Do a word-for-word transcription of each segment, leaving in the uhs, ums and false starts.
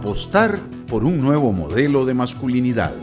Apostar por un nuevo modelo de masculinidad.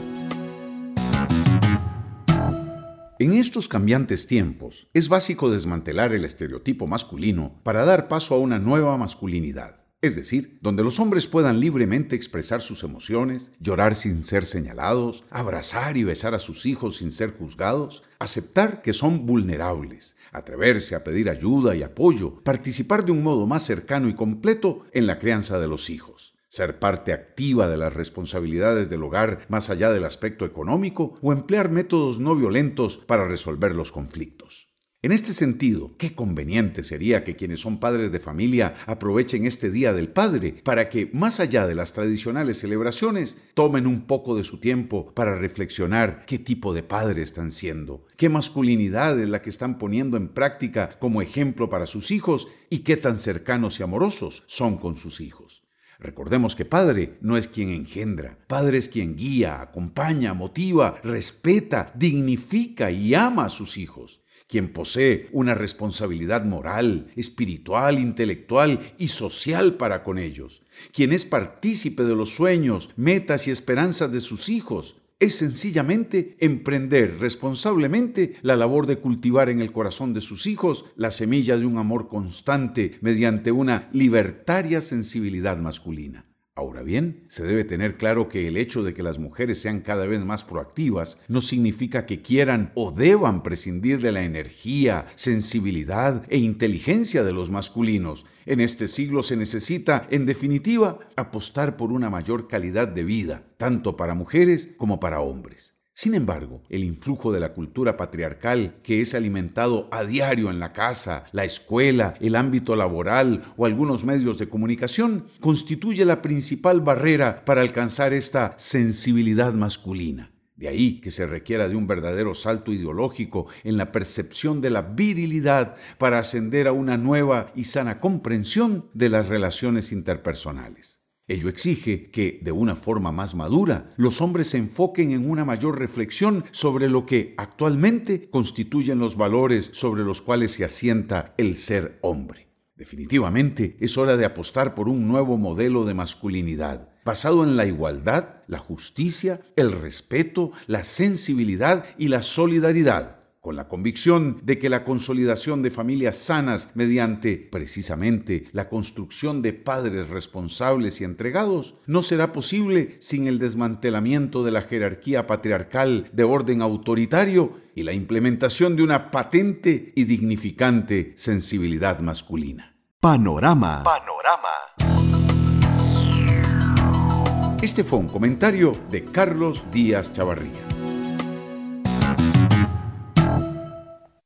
En estos cambiantes tiempos, es básico desmantelar el estereotipo masculino para dar paso a una nueva masculinidad. Es decir, donde los hombres puedan libremente expresar sus emociones, llorar sin ser señalados, abrazar y besar a sus hijos sin ser juzgados, aceptar que son vulnerables, atreverse a pedir ayuda y apoyo, participar de un modo más cercano y completo en la crianza de los hijos, ser parte activa de las responsabilidades del hogar más allá del aspecto económico o emplear métodos no violentos para resolver los conflictos. En este sentido, qué conveniente sería que quienes son padres de familia aprovechen este Día del Padre para que, más allá de las tradicionales celebraciones, tomen un poco de su tiempo para reflexionar qué tipo de padre están siendo, qué masculinidad es la que están poniendo en práctica como ejemplo para sus hijos y qué tan cercanos y amorosos son con sus hijos. Recordemos que padre no es quien engendra, padre es quien guía, acompaña, motiva, respeta, dignifica y ama a sus hijos, quien posee una responsabilidad moral, espiritual, intelectual y social para con ellos, quien es partícipe de los sueños, metas y esperanzas de sus hijos. Es sencillamente emprender responsablemente la labor de cultivar en el corazón de sus hijos la semilla de un amor constante mediante una libertaria sensibilidad masculina. Ahora bien, se debe tener claro que el hecho de que las mujeres sean cada vez más proactivas no significa que quieran o deban prescindir de la energía, sensibilidad e inteligencia de los masculinos. En este siglo se necesita, en definitiva, apostar por una mayor calidad de vida, tanto para mujeres como para hombres. Sin embargo, el influjo de la cultura patriarcal que es alimentado a diario en la casa, la escuela, el ámbito laboral o algunos medios de comunicación constituye la principal barrera para alcanzar esta sensibilidad masculina. De ahí que se requiera de un verdadero salto ideológico en la percepción de la virilidad para ascender a una nueva y sana comprensión de las relaciones interpersonales. Ello exige que, de una forma más madura, los hombres se enfoquen en una mayor reflexión sobre lo que actualmente constituyen los valores sobre los cuales se asienta el ser hombre. Definitivamente, es hora de apostar por un nuevo modelo de masculinidad, basado en la igualdad, la justicia, el respeto, la sensibilidad y la solidaridad, con la convicción de que la consolidación de familias sanas mediante, precisamente, la construcción de padres responsables y entregados no será posible sin el desmantelamiento de la jerarquía patriarcal de orden autoritario y la implementación de una patente y dignificante sensibilidad masculina. Panorama. Panorama. Este fue un comentario de Carlos Díaz Chavarría.